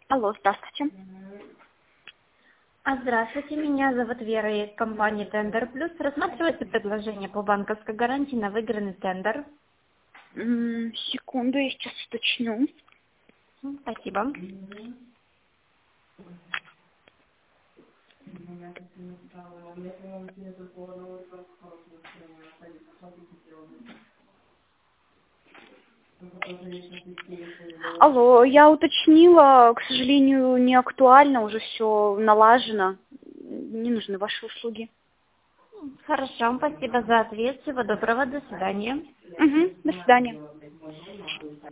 Алло, здравствуйте. Здравствуйте, меня зовут Вера из компании Тендер Плюс. Рассматривается предложение по банковской гарантии на выигранный тендер. Секунду, я сейчас уточню. Спасибо. Алло, я уточнила, к сожалению, не актуально, уже все налажено. Не нужны ваши услуги. Хорошо, спасибо за ответ. Всего доброго, до свидания. До свидания.